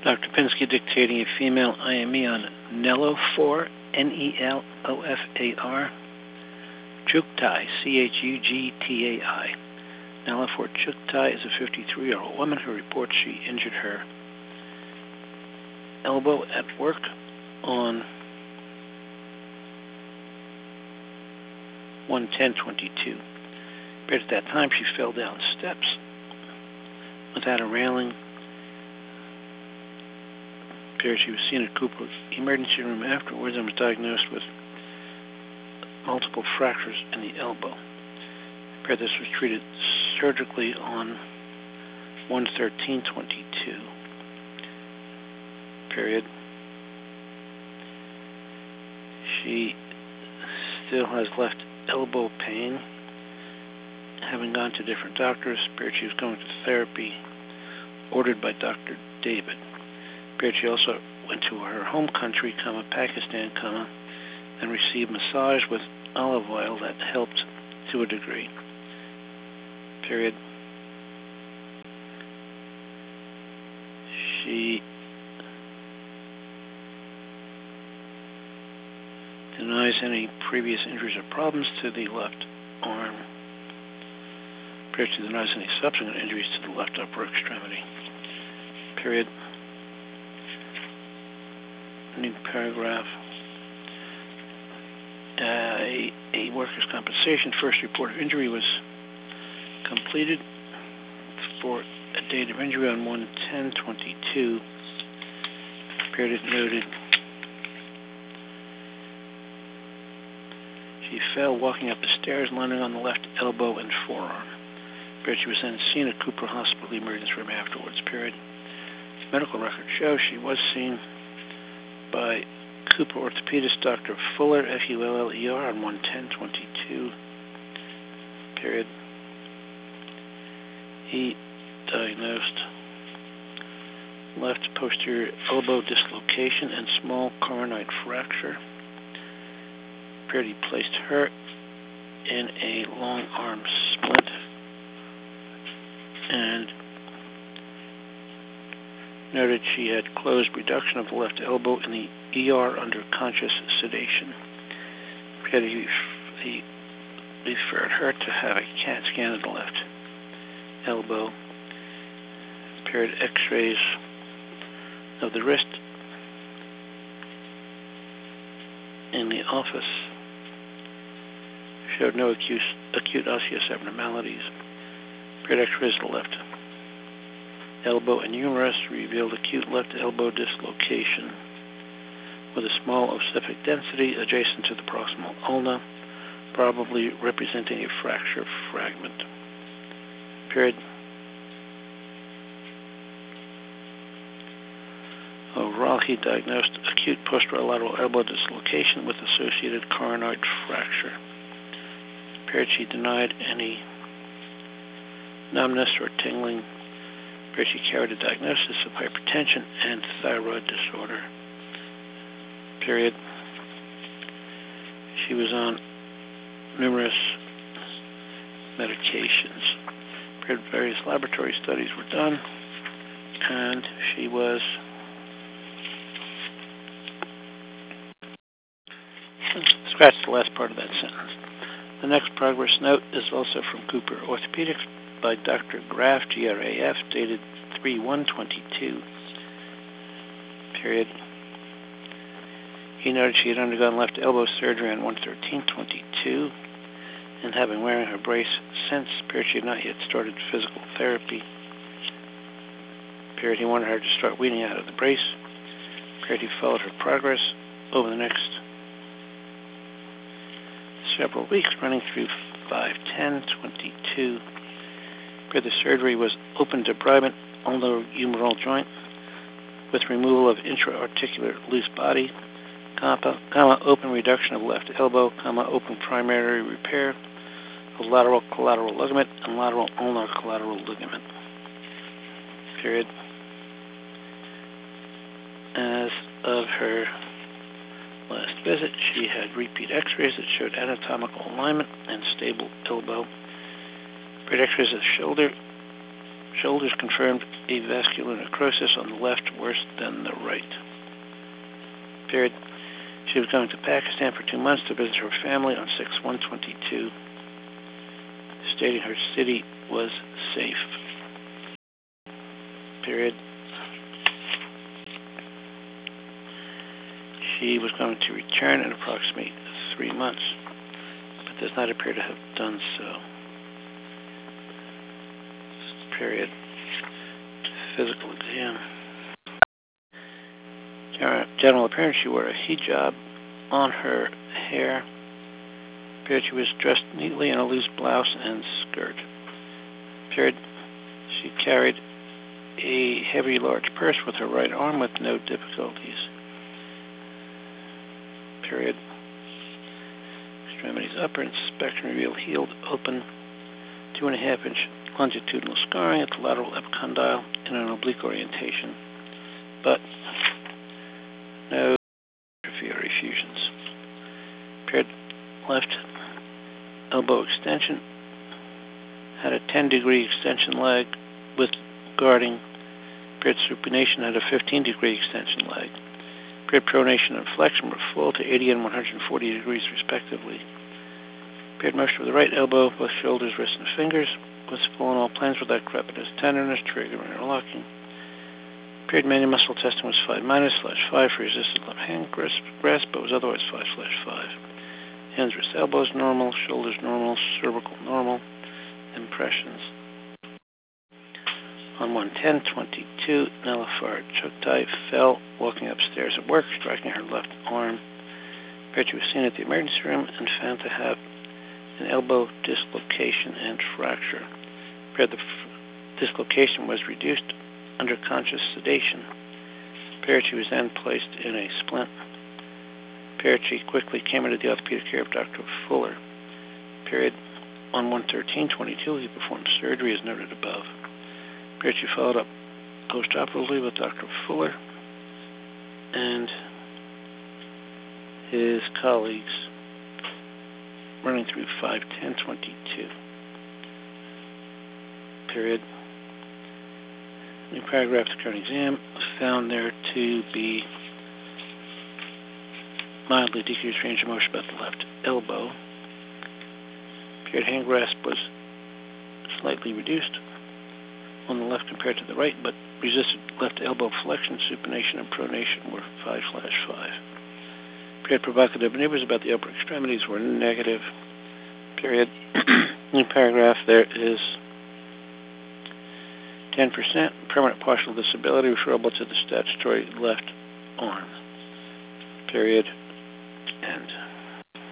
Dr. Pinsky dictating a female IME on Nelofar, Nelofar, Chugtai, Chugtai. Nelofar Chugtai is a 53-year-old woman who reports she injured her elbow at work on 1/10/22. But at that time, she fell down steps without a railing. She was seen at Cooper's emergency room afterwards and was diagnosed with multiple fractures in the elbow. This was treated surgically on 1/13/22. She still has left elbow pain, having gone to different doctors. She was going to therapy ordered by Dr. David. She also went to her home country, Pakistan, and received massage with olive oil that helped to a degree. She denies any previous injuries or problems to the left arm. She denies any subsequent injuries to the left upper extremity. New paragraph. A workers' compensation first report of injury was completed for a date of injury on 1/10/22. It noted she fell walking up the stairs, landing on the left elbow and forearm. She was then seen at Cooper Hospital emergency room afterwards. Medical records show she was seen by Cooper orthopedist Dr. Fuller, Fuller, on 1/10/22. He diagnosed left posterior elbow dislocation and small coronoid fracture. He placed her in a long arm splint and noted she had closed reduction of the left elbow in the ER under conscious sedation. He referred her to have a CAT scan of the left elbow. X-rays of the wrist in the office showed no acute osseous abnormalities. X-rays of the left elbow and humerus revealed acute left elbow dislocation with a small ossific density adjacent to the proximal ulna, probably representing a fracture fragment. Overall, he diagnosed acute posterolateral elbow dislocation with associated coronoid fracture. She denied any numbness or tingling. She carried a diagnosis of hypertension and thyroid disorder. She was on numerous medications. Various laboratory studies were done, and she was scratch the last part of that sentence. The next progress note is also from Cooper Orthopedics by Dr. Graf, Graf, dated 3/1/22. He noted she had undergone left elbow surgery on 1/13/22, and having wearing her brace since, she had not yet started physical therapy. He wanted her to start weaning out of the brace. He followed her progress over the next several weeks, running through 5/10/22. The surgery was open debridement ulnohumeral joint with removal of intra-articular loose body, open reduction of left elbow, open primary repair of lateral collateral ligament and lateral ulnar collateral ligament. As of her last visit, she had repeat x-rays that showed anatomical alignment and stable elbow. X-rays of the shoulder Shoulders confirmed avascular necrosis on the left, worse than the right. Period. She was going to Pakistan for 2 months to visit her family on 6/1/22, stating her city was safe. Period. She was going to return in approximately 3 months, but does not appear to have done so. Period. Physical exam. General appearance, she wore a hijab on her hair. Period. She was dressed neatly in a loose blouse and skirt. Period. She carried a heavy, large purse with her right arm with no difficulties. Period. Extremities upper inspection revealed healed, open, 2.5-inch longitudinal scarring at the lateral epicondyle in an oblique orientation, but no atrophy or effusions. Period. Left elbow extension had a 10-degree extension leg with guarding. Period. Supination had a 15-degree extension leg. Period. Pronation and flexion were full to 80 and 140 degrees respectively. Period. Motion of the right elbow, both shoulders, wrists, and fingers was full on all planes without crepitus, tenderness, trigger, and interlocking. Period. Manual muscle testing was 5-/5 for resisted left hand grasp, but was otherwise 5/5. Hands, wrists, elbows normal, shoulders normal, cervical normal. Impressions. On 1/10/22, Nelifar Choktai fell walking upstairs at work, striking her left arm. Period. She was seen at the emergency room and found to have an elbow dislocation and fracture. Period. The dislocation was reduced under conscious sedation. Period. She was then placed in a splint. Period. She quickly came into the orthopedic care of Dr. Fuller. Period. On 1/13/22, he performed surgery as noted above. Period. She followed up postoperatively with Dr. Fuller and his colleagues, running through 5/10/22. Period. New paragraph, the current exam found there to be mildly decreased range of motion about the left elbow. Period. Hand grasp was slightly reduced on the left compared to the right, but resisted left elbow flexion, supination, and pronation were 5/5. Period. Provocative maneuvers about the upper extremities were negative. Period. New paragraph, there is 10% permanent partial disability referable to the statutory left arm. Period.